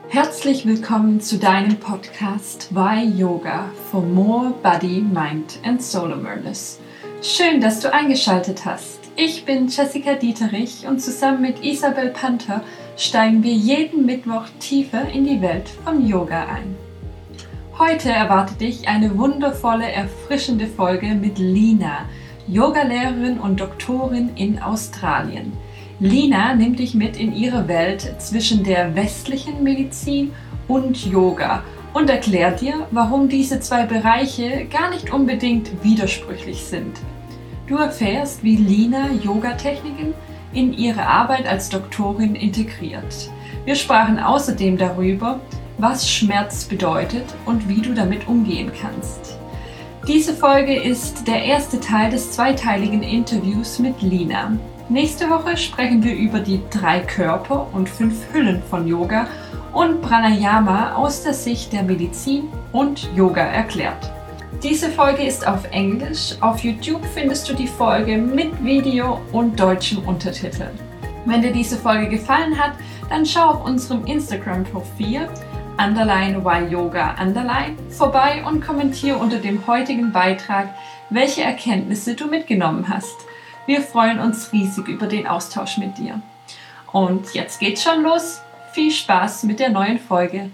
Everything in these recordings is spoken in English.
Herzlich willkommen zu deinem Podcast Why Yoga for More Body, Mind and Soul Awareness. Schön, dass du eingeschaltet hast. Ich bin Jessica Dieterich und zusammen mit Isabel Panther steigen wir jeden Mittwoch tiefer in die Welt von Yoga ein. Heute erwartet dich eine wundervolle, erfrischende Folge mit Lina, Yogalehrerin und Doktorin in Australien. Lina nimmt dich mit in ihre Welt zwischen der westlichen Medizin und Yoga und erklärt dir, warum diese zwei Bereiche gar nicht unbedingt widersprüchlich sind. Du erfährst, wie Lina Yogatechniken in ihre Arbeit als Doktorin integriert. Wir sprachen außerdem darüber, was Schmerz bedeutet und wie du damit umgehen kannst. Diese Folge ist der erste Teil des zweiteiligen Interviews mit Lina. Nächste Woche sprechen wir über die 3 Körper und 5 Hüllen von Yoga und Pranayama aus der Sicht der Medizin und Yoga erklärt. Diese Folge ist auf Englisch. Auf YouTube findest du die Folge mit Video und deutschen Untertiteln. Wenn dir diese Folge gefallen hat, dann schau auf unserem Instagram-Profil _whyyoga_ vorbei und kommentiere unter dem heutigen Beitrag, welche Erkenntnisse du mitgenommen hast. Wir freuen uns riesig über den Austausch mit dir. Und jetzt geht's schon los. Viel Spaß mit der neuen Folge.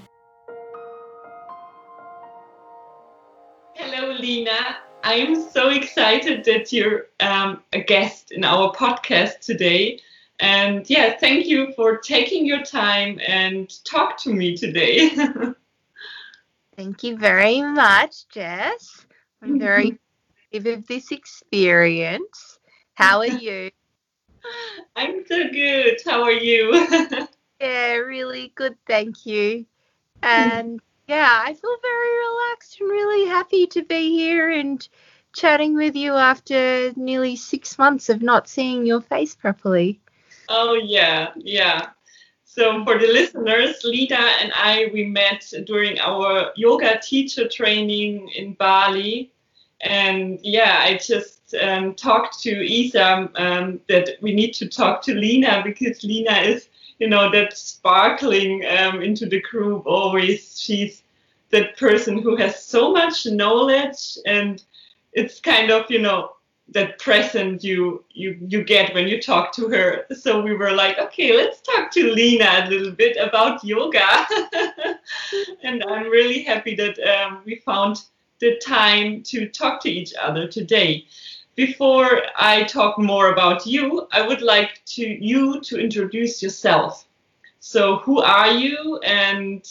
Hello, Lina. I'm so excited that you're a guest in our podcast today. And yeah, thank you for taking your time and talk to me today. Thank you very much, Jess. I'm very proud of this experience. How are you? I'm so good. How are you? Yeah, really good, thank you. And yeah, I feel very relaxed and really happy to be here and chatting with you after nearly 6 months of not seeing your face properly. Oh, yeah. So for the listeners, Lina and I, we met during our yoga teacher training in Bali. And yeah, I just talked to Isa that we need to talk to Lina because Lina is, that sparkling into the group always. She's that person who has so much knowledge, and it's kind of, that present you get when you talk to her. So we were like, okay, let's talk to Lina a little bit about yoga. And I'm really happy that we found the time to talk to each other today. Before I talk more about you, I would like you to introduce yourself. So who are you, and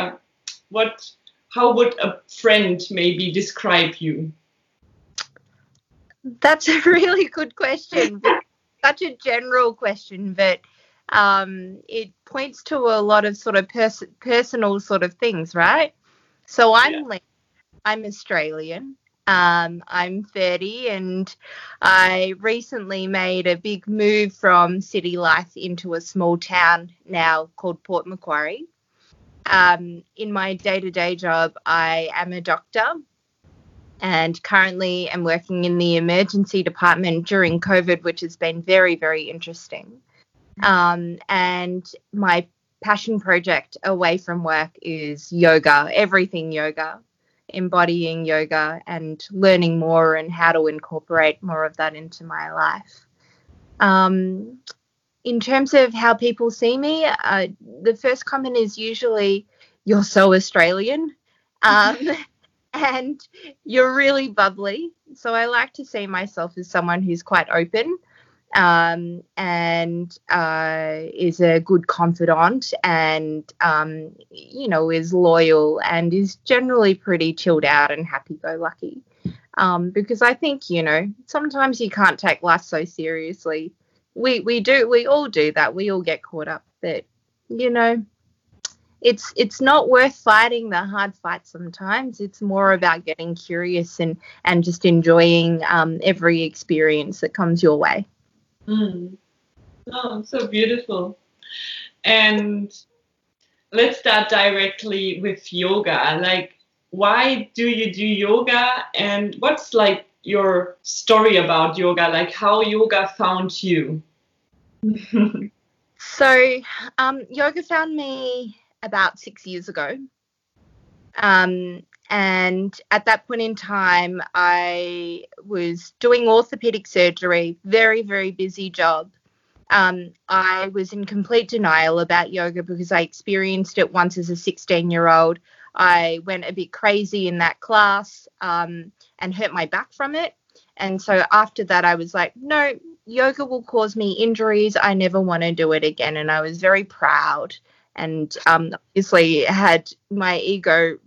how would a friend maybe describe you? That's a really good question. Such a general question, but it points to a lot of sort of personal sort of things, right? So I'm Australian. I'm 30 and I recently made a big move from city life into a small town now called Port Macquarie. In my day-to-day job, I am a doctor and currently am working in the emergency department during COVID, which has been very, very interesting. And my passion project away from work is yoga, everything yoga. Embodying yoga and learning more and how to incorporate more of that into my life. In terms of how people see me, the first comment is usually, "You're so Australian," and "You're really bubbly." So I like to see myself as someone who's quite open and is a good confidant and, is loyal and is generally pretty chilled out and happy-go-lucky. Because I think, sometimes you can't take life so seriously. We all do that. We all get caught up. But, it's not worth fighting the hard fight sometimes. It's more about getting curious and just enjoying every experience that comes your way. Oh, so beautiful. And let's start directly with yoga. Like, why do you do yoga, and what's like your story about yoga, like how yoga found you? So yoga found me about 6 years ago. And at that point in time, I was doing orthopedic surgery, very, very busy job. I was in complete denial about yoga because I experienced it once as a 16-year-old. I went a bit crazy in that class and hurt my back from it. And so after that, I was like, no, yoga will cause me injuries. I never want to do it again. And I was very proud and obviously had my ego,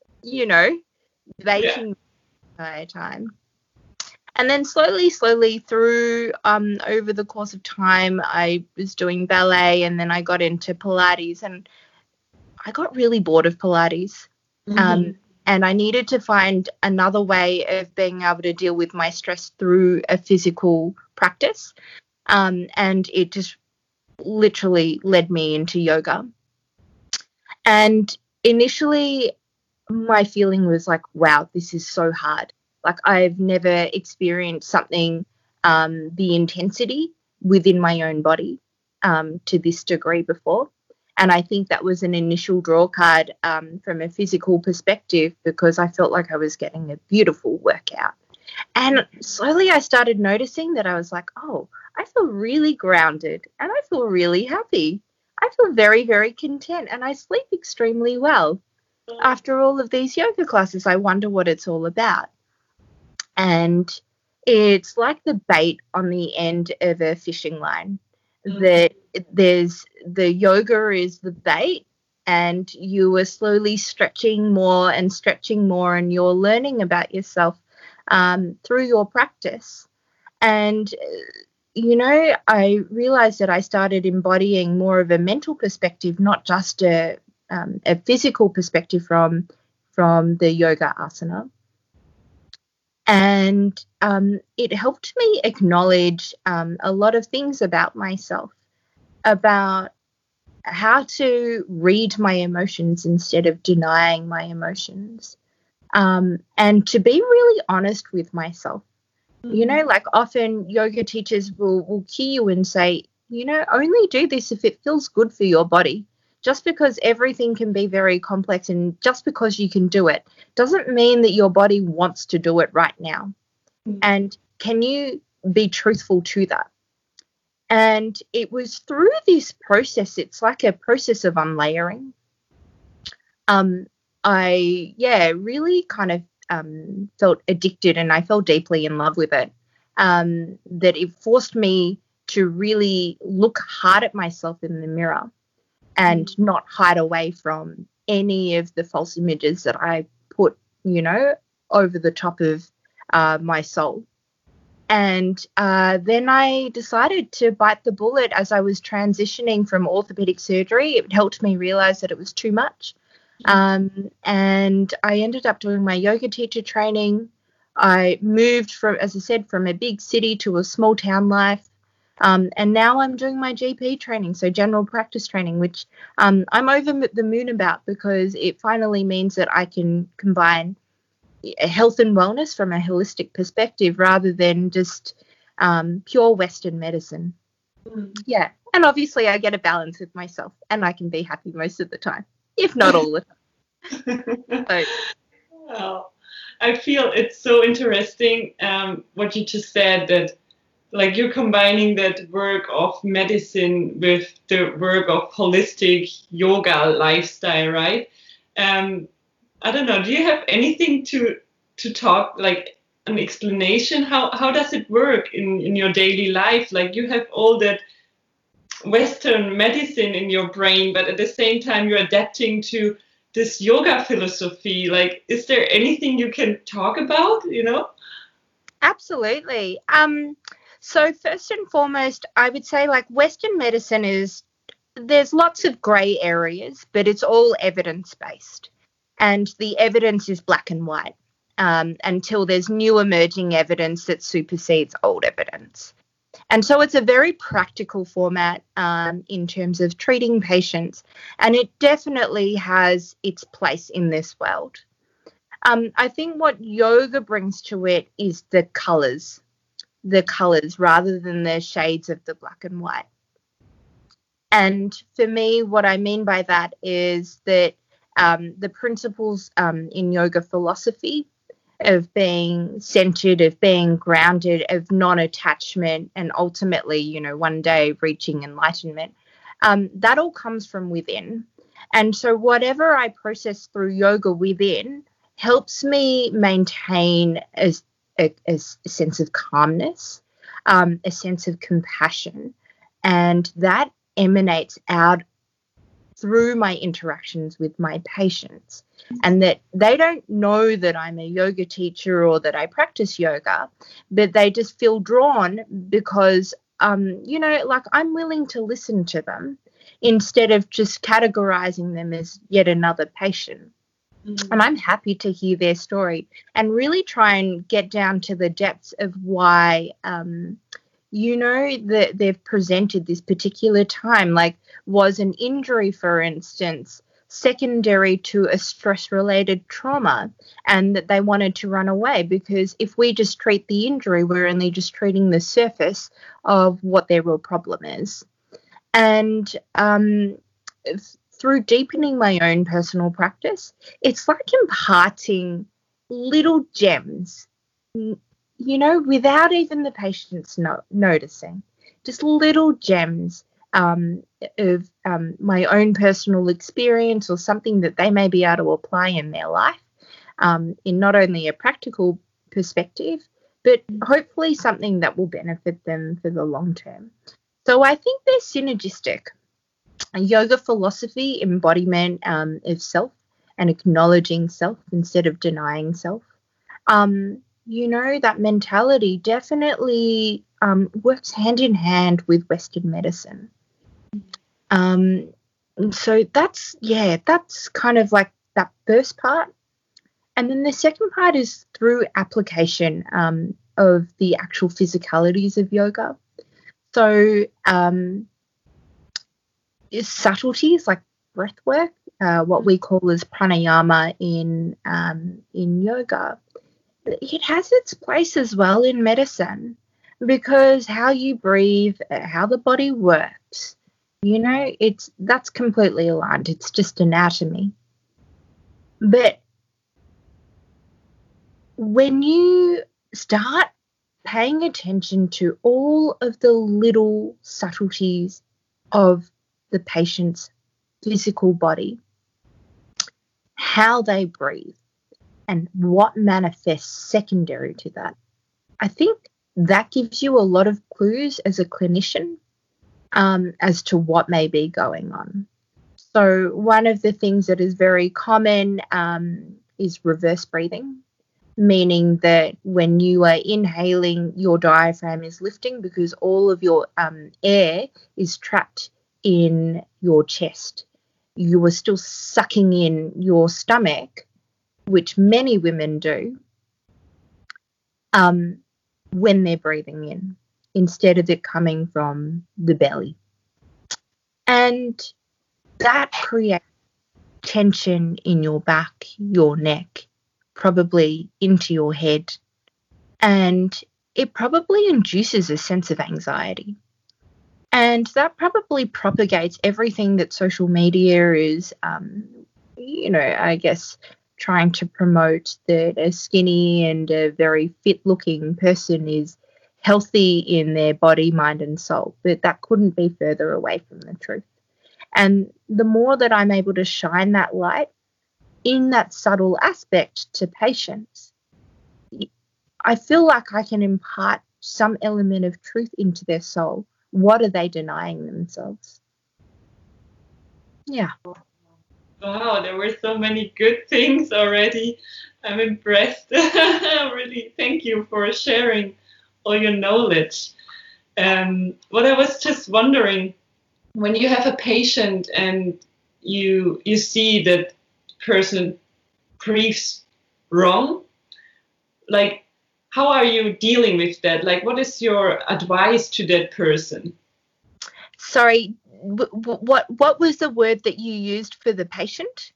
baking the entire time. And then slowly through over the course of time, I was doing ballet, and then I got into Pilates, and I got really bored of Pilates. And I needed to find another way of being able to deal with my stress through a physical practice. And it just literally led me into yoga. And initially, my feeling was like, wow, this is so hard. Like, I've never experienced something, the intensity within my own body to this degree before. And I think that was an initial draw card from a physical perspective, because I felt like I was getting a beautiful workout. And slowly I started noticing that I was like, oh, I feel really grounded and I feel really happy. I feel very, very content, and I sleep extremely well. After all of these yoga classes, I wonder what it's all about. And it's like the bait on the end of a fishing line. That there's the yoga is the bait, and you are slowly stretching more, and you're learning about yourself through your practice. And I realized that I started embodying more of a mental perspective, not just a physical perspective from the yoga asana. And it helped me acknowledge a lot of things about myself, about how to read my emotions instead of denying my emotions, and to be really honest with myself. Like often yoga teachers will cue you and say, only do this if it feels good for your body. Just because everything can be very complex, and just because you can do it doesn't mean that your body wants to do it right now. And can you be truthful to that? And it was through this process, it's like a process of unlayering. I really kind of felt addicted, and I fell deeply in love with it. That it forced me to really look hard at myself in the mirror and not hide away from any of the false images that I put, over the top of my soul. And then I decided to bite the bullet as I was transitioning from orthopedic surgery. It helped me realize that it was too much. And I ended up doing my yoga teacher training. I moved from a big city to a small town life. And now I'm doing my GP training, so general practice training, which I'm over the moon about, because it finally means that I can combine health and wellness from a holistic perspective rather than just pure Western medicine. Yeah. And obviously I get a balance with myself, and I can be happy most of the time, if not all the time. So. Well, I feel it's so interesting what you just said, that like you're combining that work of medicine with the work of holistic yoga lifestyle, right? I don't know, do you have anything to talk, like an explanation? How does it work in your daily life? Like you have all that Western medicine in your brain, but at the same time you're adapting to this yoga philosophy. Like, is there anything you can talk about, Absolutely. So first and foremost, I would say like Western medicine there's lots of grey areas, but it's all evidence-based. And the evidence is black and white until there's new emerging evidence that supersedes old evidence. And so it's a very practical format in terms of treating patients, and it definitely has its place in this world. I think what yoga brings to it is the colours rather than the shades of the black and white. And for me, what I mean by that is that the principles in yoga philosophy of being centered, of being grounded, of non-attachment, and ultimately, you know, one day reaching enlightenment, that all comes from within. And so whatever I process through yoga within helps me maintain a sense of calmness, a sense of compassion, and that emanates out through my interactions with my patients, and that they don't know that I'm a yoga teacher or that I practice yoga, but they just feel drawn because, you know, like I'm willing to listen to them instead of just categorizing them as yet another patient. Mm-hmm. And I'm happy to hear their story and really try and get down to the depths of why, you know, that they've presented this particular time. Like, was an injury, for instance, secondary to a stress-related trauma, and that they wanted to run away? Because if we just treat the injury, we're only just treating the surface of what their real problem is. And through deepening my own personal practice, it's like imparting little gems, you know, without even the patients noticing, just little gems of my own personal experience or something that they may be able to apply in their life, in not only a practical perspective, but hopefully something that will benefit them for the long term. So I think they're synergistic. Yoga philosophy, embodiment of self and acknowledging self instead of denying self. You know, that mentality definitely works hand in hand with Western medicine. So that's kind of like that first part. And then the second part is through application of the actual physicalities of yoga. So subtleties like breath work, what we call as pranayama in yoga, it has its place as well in medicine, because how you breathe, how the body works, you know, that's completely aligned. It's just anatomy. But when you start paying attention to all of the little subtleties of the patient's physical body, how they breathe, and what manifests secondary to that, I think that gives you a lot of clues as a clinician as to what may be going on. So one of the things that is very common is reverse breathing, meaning that when you are inhaling, your diaphragm is lifting because all of your air is trapped in your chest. You are still sucking in your stomach, which many women do, when they're breathing in, instead of it coming from the belly. And that creates tension in your back, your neck, probably into your head, and it probably induces a sense of anxiety. And that probably propagates everything that social media is, you know, I guess, trying to promote, that a skinny and a very fit-looking person is healthy in their body, mind, and soul. But that couldn't be further away from the truth. And the more that I'm able to shine that light in that subtle aspect to patients, I feel like I can impart some element of truth into their soul. What are they denying themselves? Yeah. Wow, there were so many good things already. I'm impressed. Really, thank you for sharing all your knowledge. What I was just wondering, when you have a patient and you see that person breathes wrong, like, how are you dealing with that? Like, what is your advice to that person? Sorry, what was the word that you used for the patient?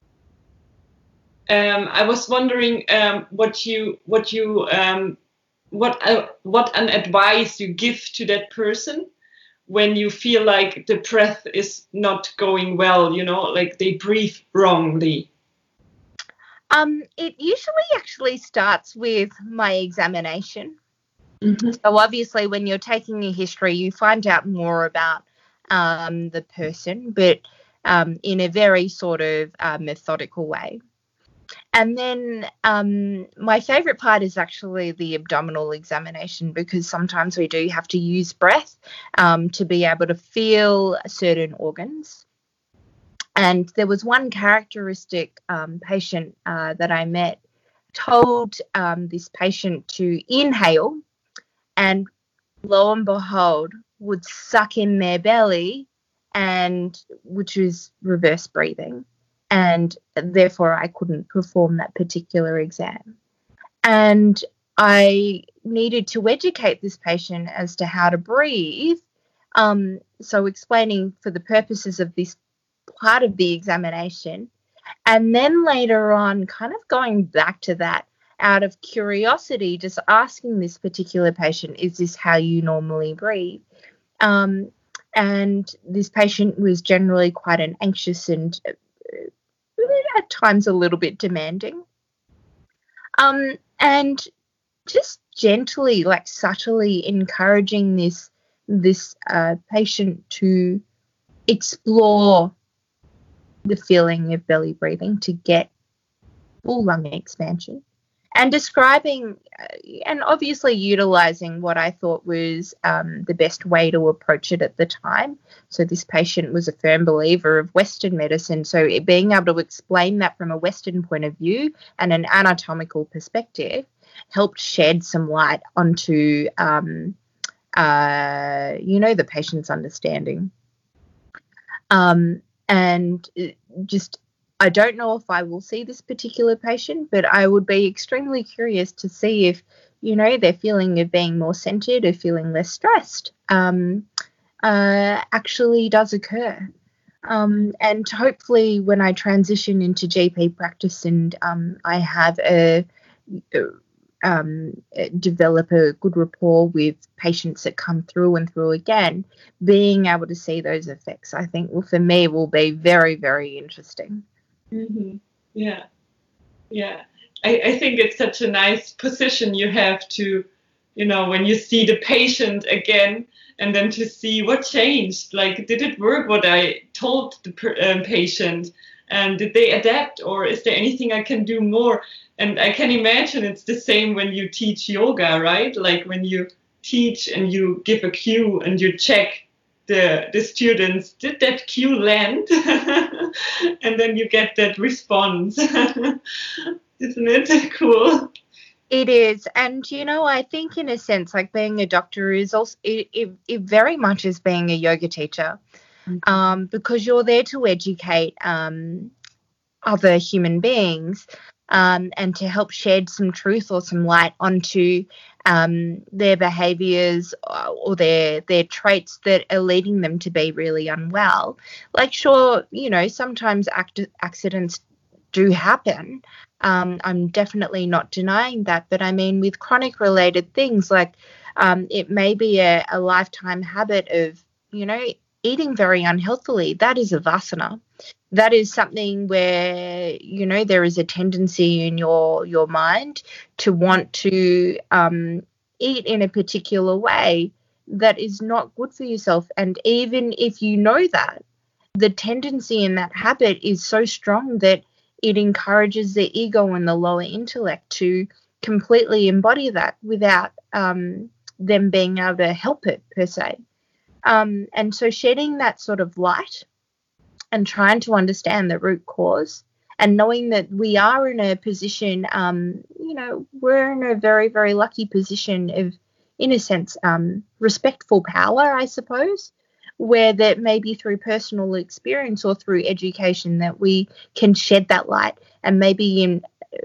I was wondering what an advice you give to that person when you feel like the breath is not going well, like they breathe wrongly? It usually actually starts with my examination. Mm-hmm. So obviously when you're taking a history, you find out more about the person, but in a very sort of methodical way. And then my favourite part is actually the abdominal examination, because sometimes we do have to use breath to be able to feel certain organs. And there was one characteristic patient that I met told this patient to inhale, and lo and behold, would suck in their belly, and which is reverse breathing. And therefore I couldn't perform that particular exam. And I needed to educate this patient as to how to breathe. So explaining for the purposes of this part of the examination, and then later on kind of going back to that out of curiosity, just asking this particular patient, is this how you normally breathe? And this patient was generally quite an anxious and at times a little bit demanding. And just gently, like subtly encouraging this patient to explore the feeling of belly breathing to get full lung expansion, and describing and obviously utilizing what I thought was the best way to approach it at the time. So this patient was a firm believer of Western medicine, so being able to explain that from a Western point of view and an anatomical perspective helped shed some light onto the patient's understanding. And just, I don't know if I will see this particular patient, but I would be extremely curious to see if, their feeling of being more centered or feeling less stressed actually does occur. And hopefully when I transition into GP practice and I have develop a good rapport with patients that come through and through again, being able to see those effects, I think, for me, will be very, very interesting. Mm-hmm. Yeah. I think it's such a nice position you have to, when you see the patient again, and then to see what changed. Like, did it work what I told the patient? And did they adapt, or is there anything I can do more? And I can imagine it's the same when you teach yoga, right? Like when you teach and you give a cue and you check the students, did that cue land? And then you get that response. Isn't it cool? It is. And, I think in a sense, like being a doctor is also, it very much is being a yoga teacher, because you're there to educate other human beings and to help shed some truth or some light onto their behaviours or their traits that are leading them to be really unwell. Like, sure, sometimes accidents do happen. I'm definitely not denying that. But I mean, with chronic related things, like it may be a lifetime habit of, eating very unhealthily. That is a vasana. That is something where, there is a tendency in your mind to want to eat in a particular way that is not good for yourself. And even if you know that, the tendency in that habit is so strong that it encourages the ego and the lower intellect to completely embody that without them being able to help it per se. And so shedding that sort of light and trying to understand the root cause, and knowing that we are in a position, we're in a very, very lucky position of, in a sense, respectful power, I suppose, where that maybe through personal experience or through education that we can shed that light and maybe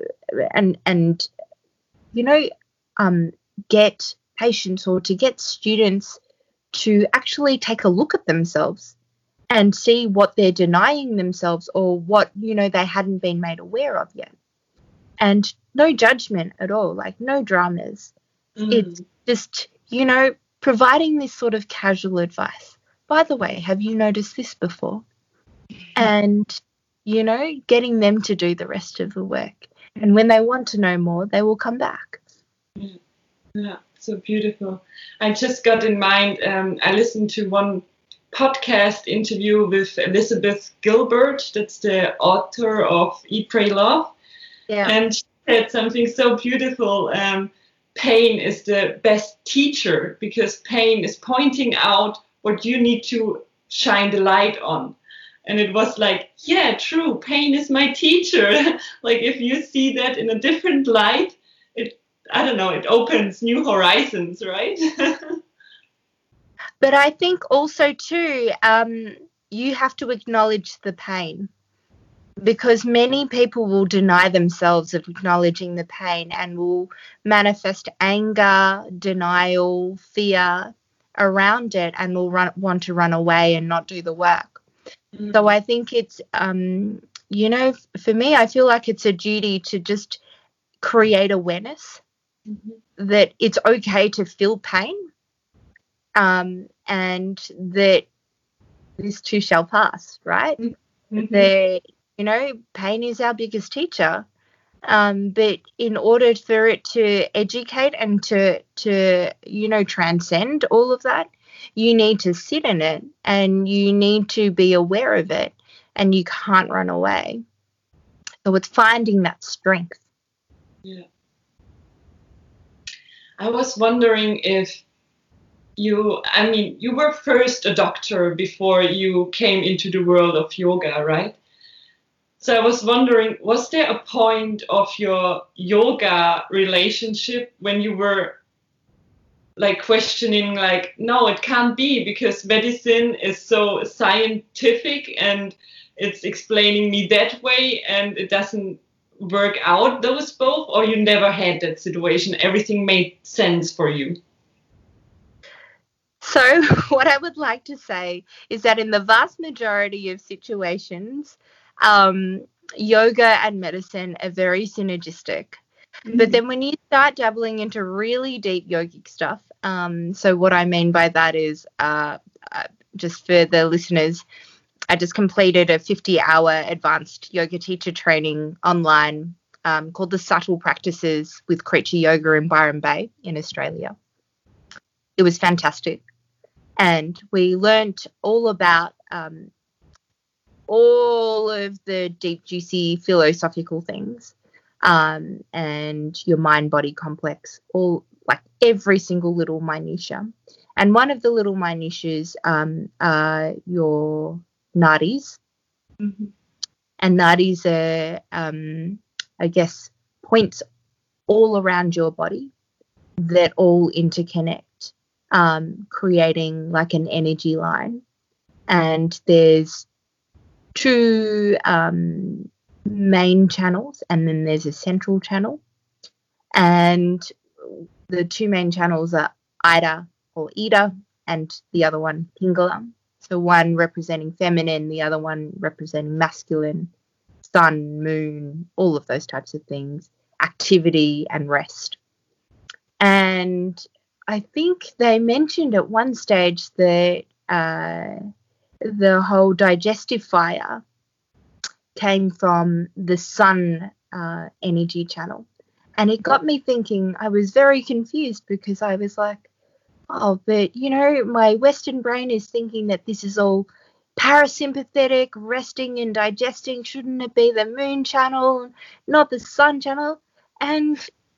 get patients or to get students to actually take a look at themselves and see what they're denying themselves or what, they hadn't been made aware of yet. And no judgment at all, like no dramas. It's just, providing this sort of casual advice. by the way, have you noticed this before? And, getting them to do the rest of the work. And when they want to know more, they will come back. Yeah, so beautiful. I just got in mind, I listened to one podcast interview with Elizabeth Gilbert. That's the author of Eat, Pray, Love. Yeah. And she said something so beautiful. Pain is the best teacher, because pain is pointing out what you need to shine the light on. And it was like, yeah, true, pain is my teacher. Like, if you see that in a different light, it opens new horizons, right? But I think also too, you have to acknowledge the pain, because many people will deny themselves of acknowledging the pain and will manifest anger, denial, fear around it, and will want to run away and not do the work. Mm-hmm. So I think it's, for me, I feel like it's a duty to just create awareness that it's okay to feel pain, and that this too shall pass, right? That, pain is our biggest teacher. But in order for it to educate and to transcend all of that, you need to sit in it and you need to be aware of it, and you can't run away. So it's finding that strength. Yeah. I was wondering if you were first a doctor before you came into the world of yoga, right? So I was wondering, was there a point of your yoga relationship when you were like questioning, like, no, it can't be, because medicine is so scientific and it's explaining me that way and it doesn't work out, those both? Or you never had that situation, everything made sense for you? So what I would like to say is that in the vast majority of situations, yoga and medicine are very synergistic. Mm-hmm. But then when you start dabbling into really deep yogic stuff, so what I mean by that is, just for the listeners, I just completed a 50-hour advanced yoga teacher training online called The Subtle Practices with Creature Yoga in Byron Bay in Australia. It was fantastic. And we learnt all about all of the deep, juicy philosophical things, and your mind-body complex, all, like, every single little minutia. And one of the little minutiae are your nadis. Mm-hmm. And nadis are, I guess, points all around your body that all interconnect, creating like an energy line. And there's two main channels, and then there's a central channel. And the two main channels are Ida or Ida, and the other one Pingala. So one representing feminine, the other one representing masculine, sun, moon, all of those types of things, activity and rest. And I think they mentioned at one stage that the whole digestive fire came from the sun energy channel. And it got me thinking. I was very confused, because I was like, oh, but, my Western brain is thinking that this is all parasympathetic, resting and digesting. Shouldn't it be the moon channel, not the sun channel? And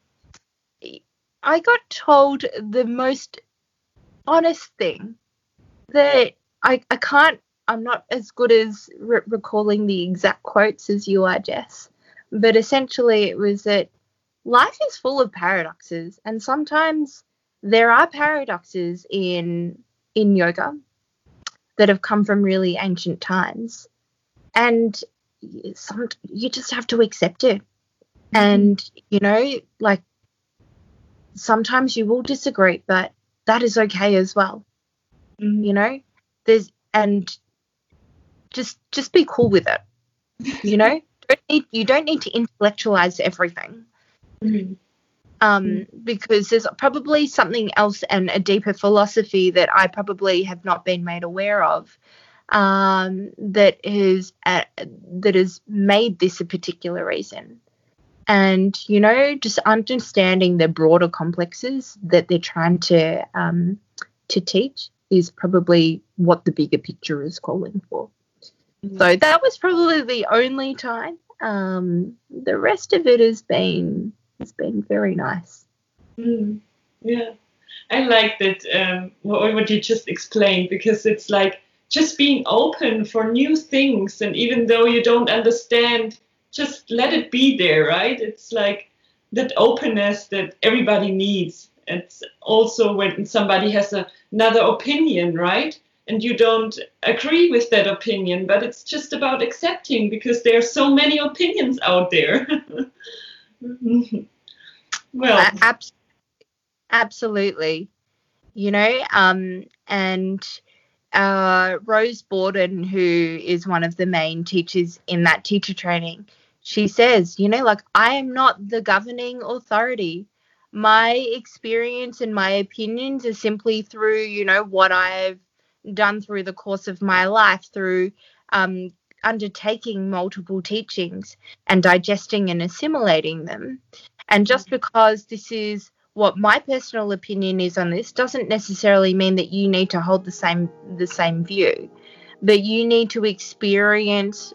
I got told the most honest thing, that I can't, I'm not as good as recalling the exact quotes as you are, Jess, but essentially it was that life is full of paradoxes, and sometimes there are paradoxes in yoga that have come from really ancient times, and you just have to accept it. And, like, sometimes you will disagree, but that is okay as well. Mm-hmm. And just be cool with it. You don't need to intellectualize everything. Mm-hmm. because there's probably something else and a deeper philosophy that I probably have not been made aware of, that has made this a particular reason. And, you know, just understanding the broader complexes that they're trying to teach is probably what the bigger picture is calling for. So that was probably the only time. The rest of it has been very nice. Yeah, I like that what you just explained, because it's like just being open for new things, and even though you don't understand, just let it be there, right? It's like that openness that everybody needs. It's also when somebody has another opinion, right? And you don't agree with that opinion, but it's just about accepting, because there are so many opinions out there. Well, absolutely. You know, and Rose Borden, who is one of the main teachers in that teacher training, she says, you know, like, I am not the governing authority. My experience and my opinions are simply through, you know, what I've done through the course of my life, through undertaking multiple teachings and digesting and assimilating them. And just because this is what my personal opinion is on this doesn't necessarily mean that you need to hold the same view, but you need to experience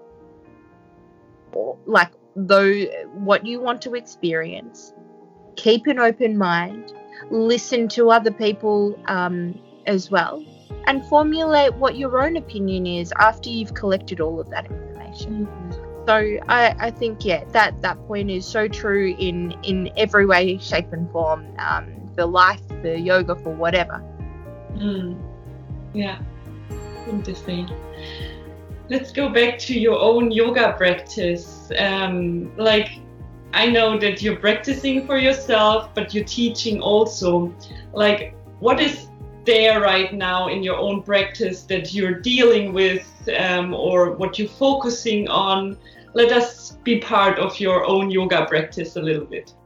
like what you want to experience. Keep an open mind, listen to other people as well, and formulate what your own opinion is after you've collected all of that information. So I think, yeah, that point is so true in every way, shape and form, for life, for yoga, for whatever. Yeah, interesting. Let's go back to your own yoga practice. Like, I know that you're practicing for yourself, but you're teaching also. Like, what is there right now in your own practice that you're dealing with, or what you're focusing on? Let us be part of your own yoga practice a little bit.